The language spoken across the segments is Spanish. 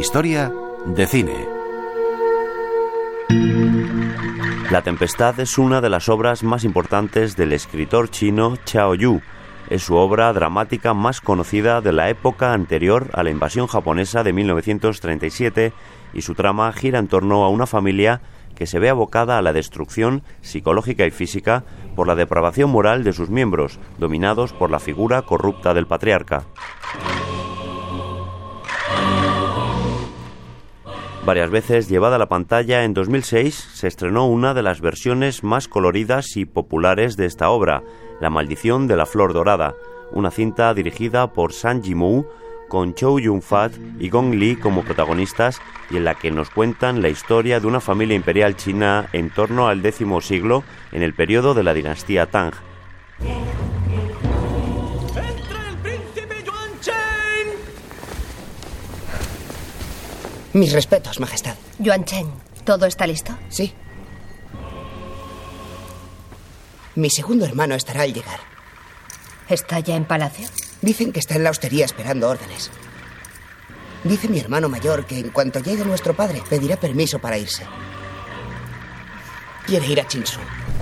Historia de cine. La Tempestad es una de las obras más importantes del escritor chino Chao Yu. Es su obra dramática más conocida de la época anterior a la invasión japonesa de 1937 y su trama gira en torno a una familia que se ve abocada a la destrucción psicológica y física por la depravación moral de sus miembros, dominados por la figura corrupta del patriarca. Varias veces llevada a la pantalla, en 2006 se estrenó una de las versiones más coloridas y populares de esta obra, La maldición de la flor dorada, una cinta dirigida por Zhang Yimou, con Chow Yun-fat y Gong Li como protagonistas y en la que nos cuentan la historia de una familia imperial china en torno al X siglo, en el periodo de la dinastía Tang. Mis respetos, Majestad. Yuan Chen, ¿todo está listo? Sí. Mi segundo hermano estará al llegar. ¿Está ya en palacio? Dicen que está en la hostería esperando órdenes. Dice mi hermano mayor que en cuanto llegue nuestro padre pedirá permiso para irse. Quiere ir a Chinsu.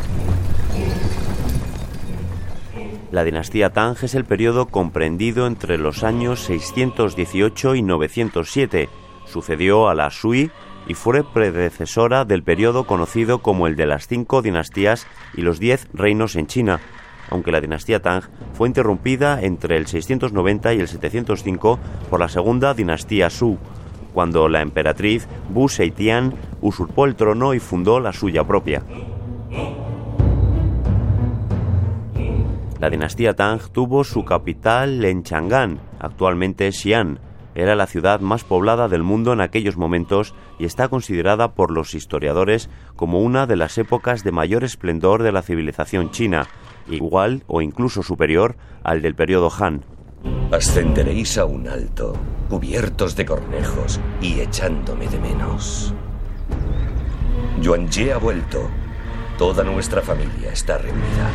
La dinastía Tang es el periodo comprendido entre los años 618 y 907. Sucedió a la Sui y fue predecesora del periodo conocido como el de las 5 dinastías y los 10 reinos en China, aunque la dinastía Tang fue interrumpida entre el 690 y el 705 por la segunda dinastía Zhou, cuando la emperatriz Wu Zetian usurpó el trono y fundó la suya propia. La dinastía Tang tuvo su capital en Chang'an, actualmente Xi'an. Era la ciudad más poblada del mundo en aquellos momentos y está considerada por los historiadores como una de las épocas de mayor esplendor de la civilización china, igual o incluso superior al del periodo Han. Ascenderéis a un alto, cubiertos de cornejos y echándome de menos. Yuan Jie ha vuelto. Toda nuestra familia está reunida.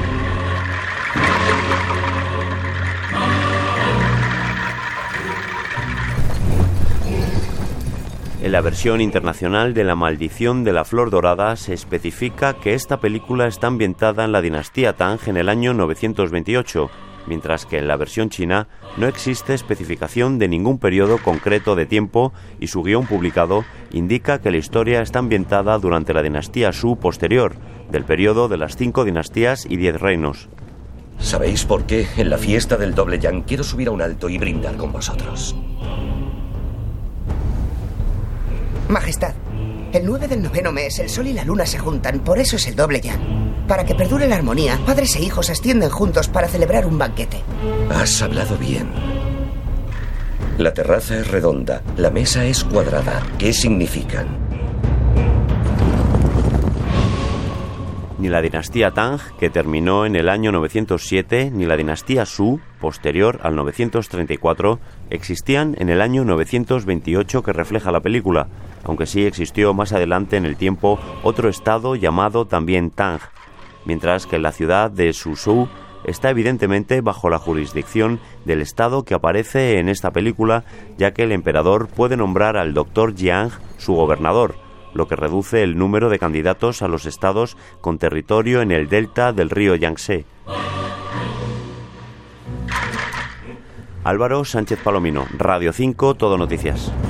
En la versión internacional de La maldición de la flor dorada se especifica que esta película está ambientada en la dinastía Tang en el año 928, mientras que en la versión china no existe especificación de ningún periodo concreto de tiempo y su guión publicado indica que la historia está ambientada durante la dinastía Zhou posterior, del periodo de las 5 dinastías y 10 reinos. ¿Sabéis por qué? En la fiesta del doble yang quiero subir a un alto y brindar con vosotros. Majestad, el 9 del noveno mes el sol y la luna se juntan, por eso es el doble yang. Para que perdure la armonía, padres e hijos ascienden juntos para celebrar un banquete. Has hablado bien. La terraza es redonda, la mesa es cuadrada. ¿Qué significan? Ni la dinastía Tang, que terminó en el año 907, ni la dinastía Zhou, posterior al 934, existían en el año 928 que refleja la película, aunque sí existió más adelante en el tiempo otro estado llamado también Tang, mientras que la ciudad de Suzhou está evidentemente bajo la jurisdicción del estado que aparece en esta película, ya que el emperador puede nombrar al Dr. Jiang su gobernador, lo que reduce el número de candidatos a los estados con territorio en el delta del río Yangtze. Álvaro Sánchez Palomino, Radio 5, Todo Noticias.